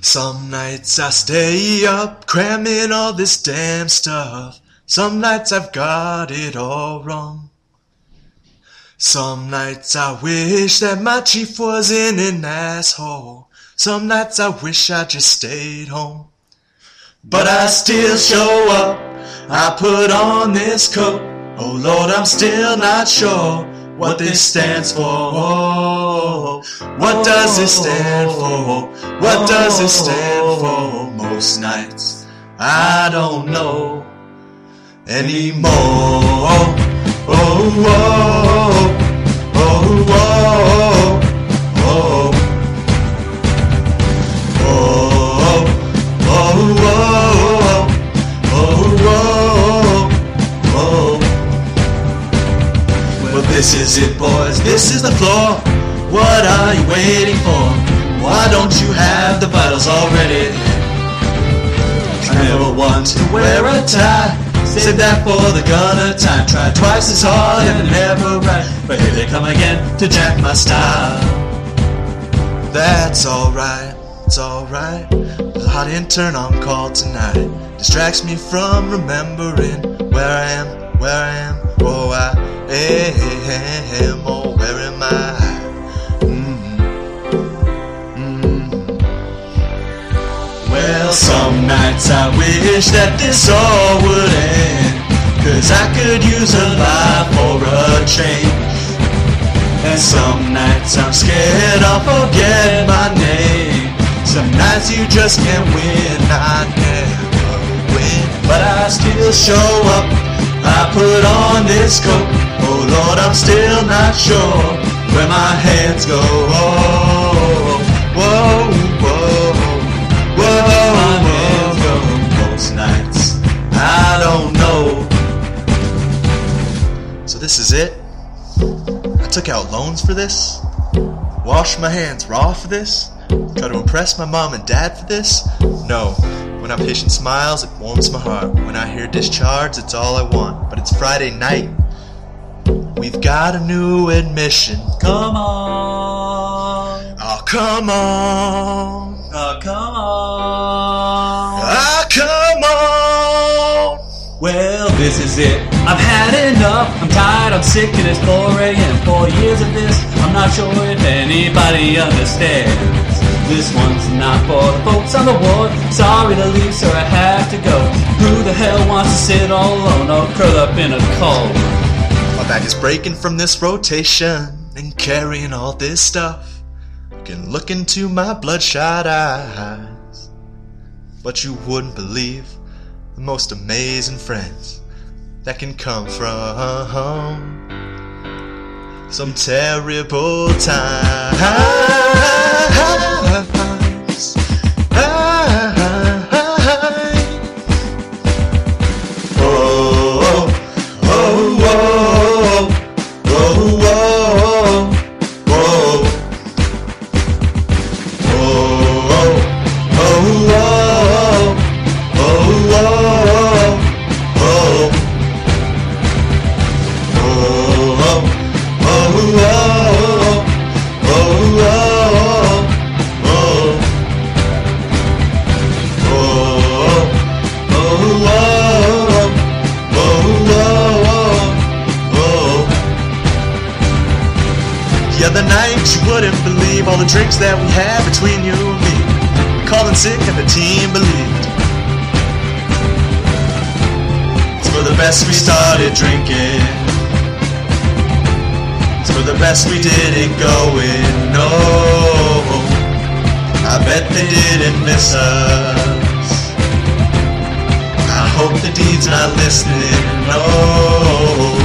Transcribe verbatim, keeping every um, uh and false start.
Some nights I stay up, cramming all this damn stuff. Some nights I've got it all wrong. Some nights I wish that my chief wasn't an asshole. Some nights I wish I just stayed home. But I still show up, I put on this coat. Oh Lord, I'm still not sure what this stands for. What does this stand for? What does this stand for? Most nights I don't know anymore. Oh, oh, oh, oh, oh, oh, oh, oh, oh. Well, this is it, boys. This is the floor. What are you waiting for? Why don't you have the vitals already? I never want to wear a tie. Save that for the gunner time. Try twice as hard and never right. But here they come again to jack my style. That's alright, it's alright. There's a hot intern on call tonight. Distracts me from remembering where I am, where I am. Oh, I am, oh, where am I? Well, some nights I wish that this all would end, 'cause I could use a life or a change. And some nights I'm scared I'll forget my name. Some nights you just can't win, I never win. But I still show up, I put on this coat. Oh Lord, I'm still not sure where my hands go. Oh, whoa, whoa. Whoa, whoa, whoa, most nights I don't know. So this is it? I took out loans for this? Washed my hands raw for this? Try to impress my mom and dad for this? No. When our patient smiles, it warms my heart. When I hear discharge, it's all I want. But it's Friday night. We've got a new admission. Come on. Oh, come on. Oh, come on. Ah, come on! Well, this is it. I've had enough. I'm tired, I'm sick, and it's four a.m. Four years of this. I'm not sure if anybody understands. This one's not for the folks on the ward. Sorry to leave, sir, I have to go. Who the hell wants to sit all alone or curl up in a cold? My back is breaking from this rotation and carrying all this stuff. Can look into my bloodshot eyes, but you wouldn't believe the most amazing friends that can come from some terrible times. Oh, oh, oh, oh, oh, oh. The other night you wouldn't believe all the drinks that we had between you and me. We called in sick and the team believed. It's for the best we started drinking. It's for the best we didn't go in. No, I bet they didn't miss us. I hope the deed's not listening. No.